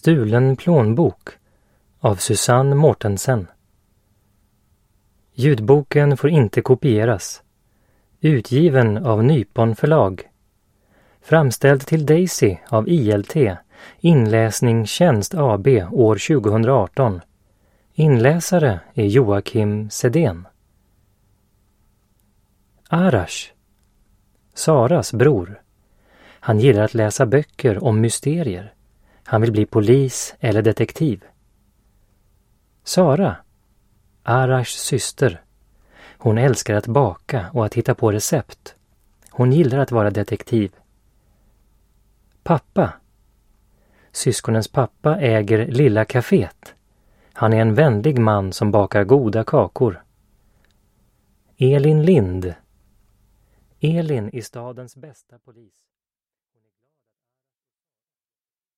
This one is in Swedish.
stulen plånbok av Susanne Mortensen. Ljudboken får inte kopieras. Utgiven av Nypon förlag. Framställd till Daisy av ILT, Inläsning Tjänst AB år 2018. Inläsare är Joakim Sedén. Arash, Saras bror. Han gillar att läsa böcker om mysterier. Han vill bli polis eller detektiv. Sara, Arashs syster. Hon älskar att baka och att hitta på recept. Hon gillar att vara detektiv. Pappa. Syskonens pappa äger Lilla Caféet. Han är en vänlig man som bakar goda kakor. Elin Lind. Elin är stadens bästa polis.